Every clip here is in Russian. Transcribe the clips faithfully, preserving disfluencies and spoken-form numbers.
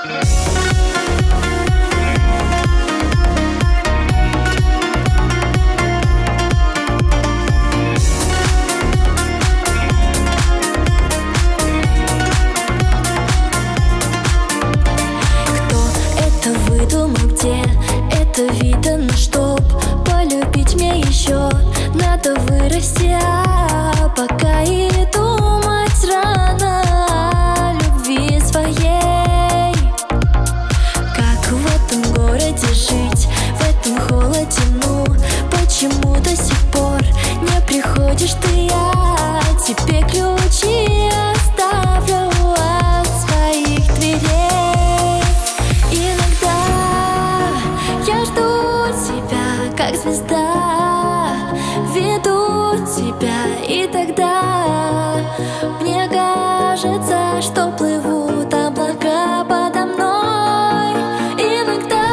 Это видано, чтоб полюбить мне еще надо вырасти, а пока и думать рано о любви своей. Как в этом городе жить, в этом холоде, ну почему до сих пор не приходишь ты? Я тебе ключи оставлю от своих дверей. Иногда я жду тебя, как звезда, веду тебя, и тогда мне кажется, что плывут облака подо мной. Иногда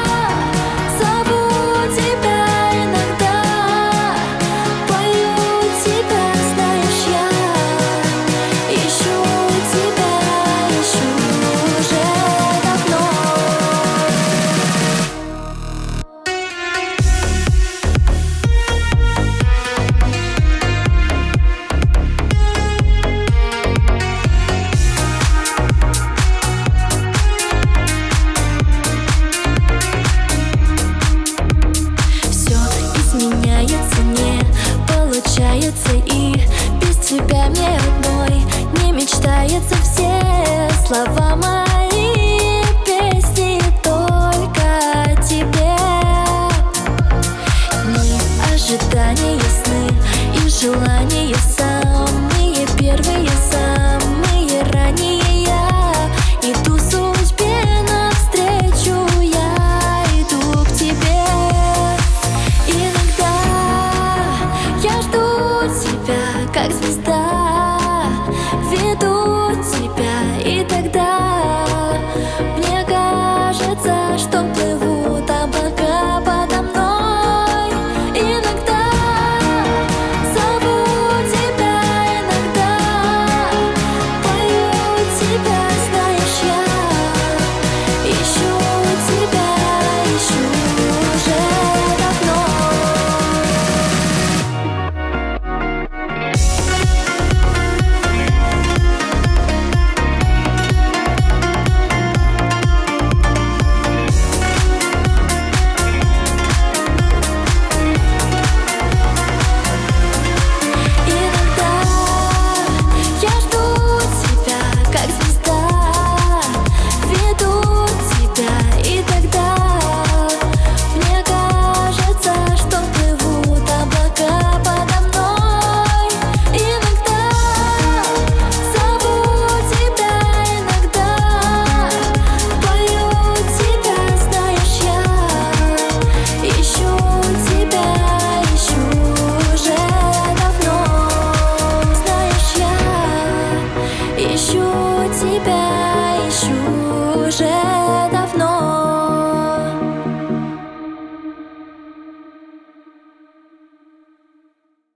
зову тебя, иногда пою тебя, знаешь, я ищу тебя, ищу уже давно. Меняется, не получается, и без тебя мне одной не мечтается. Все слова мои песни только о тебе. Дни ожидания ясны, и желания самые первые, самые ранние. Я иду судьбе навстречу, я иду к тебе. Иногда я жду тебя, как звезда, веду тебя, и тогда мне кажется, что плывут облака подо мной. Иногда зову тебя, иногда пою тебя, знаешь, я ищу тебя, ищу уже давно. Ищу тебя.